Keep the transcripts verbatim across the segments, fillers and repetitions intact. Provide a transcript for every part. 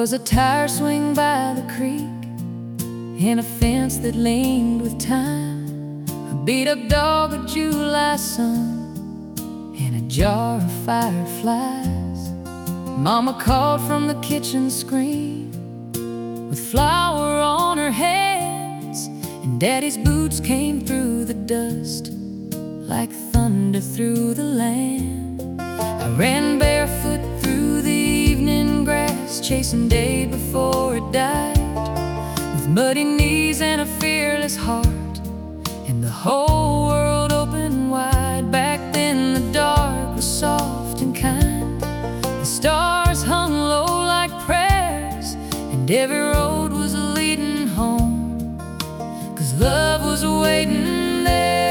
was a tire swing by the creek, and a fence that leaned with time, a beat-up dog, a July sun, and a jar of fireflies. Mama called from the kitchen screen with flour on her hands, and Daddy's boots came through the dust like thunder through the land. I ran barefoot through the evening grass, chasing day before it died, with muddy knees and a fearless heart, and the whole world open wide. Back then the dark was soft and kind, the stars hung low like prayers, and every road was leading home, 'cause love was waiting there.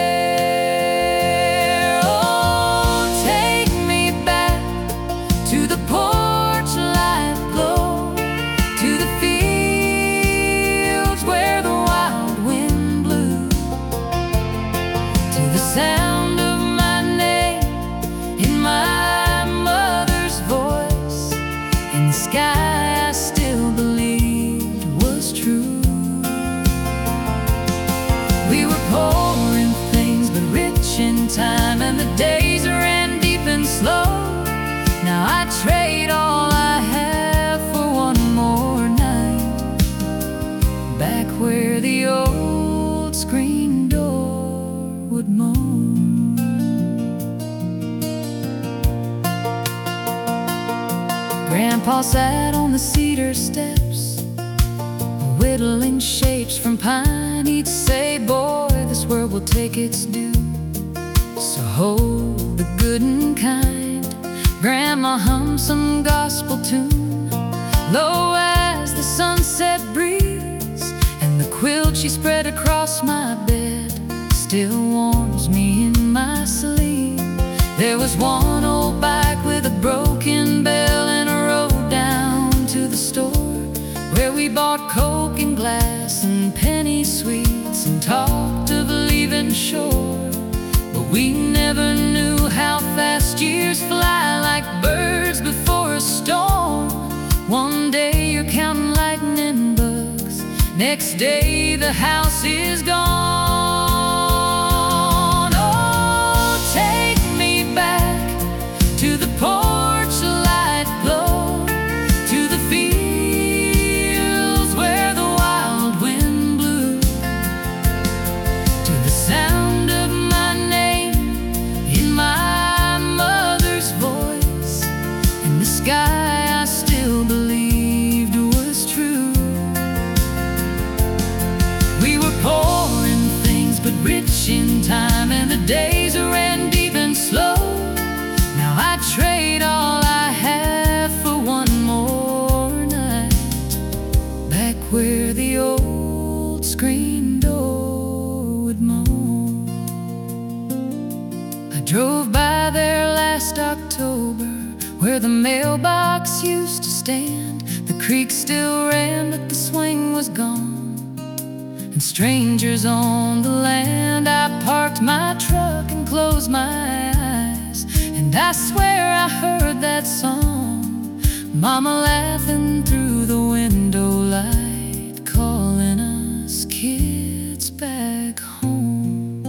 Sound of my name in my mother's voice, in the sky I still believed was true. We were poor in things but rich in time, and the days ran deep and slow. Now I trade all I have for one more night, back where the old screen door would moan. Grandpa sat on the cedar steps, whittling shapes from pine. He'd say, "Boy, this world will take its due, so hold the good and kind." Grandma hummed some gospel tune, low as the sunset breeze, and the quilt she spread across my bed still warms me in my sleep. There was one old bike with a broken bell, and a road down to the store where we bought Coke and glass and penny sweets and talked of leaving shore. But we never knew how fast years fly, like birds before a storm. One day you're counting lightning bugs, next day the house is gone. Oh, take me back to the porch light glow, to the fields where the wild wind blew, to the sound of my name in my mother's voice, in the sky I still believed was true. We were poor in things but rich in time, and the days ran deep and slow. Now I trade all I have for one more night, back where the old screen door would moan. I drove by there last October, where the mailbox used to stand. The creek still ran, but the swing was gone, and strangers on the land. I parked my truck and closed my eyes, and I swear I heard that song, Mama laughing through the window light, calling us kids back home.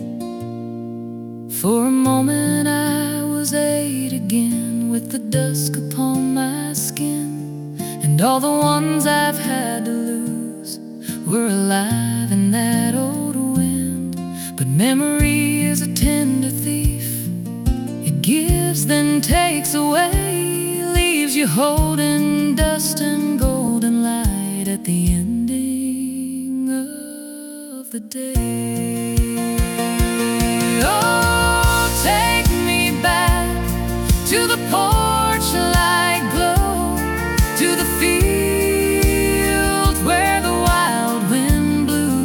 For a moment I was eight again, with the dusk upon my skin, and all the ones I've had to lose were alive in that old wind. But memory is a tender thief, it gives then takes away, leaves you holding dust and golden light at the ending of the day. Oh, take me back to the porch light glow, to the field where the wild wind blew,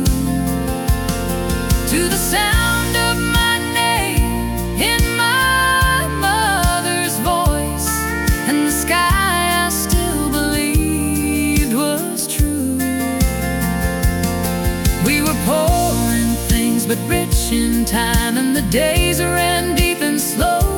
to the sound of my name in my mother's voice, and the sky I still believed was true. We were poor in things but rich in time, and the days ran deep and slow.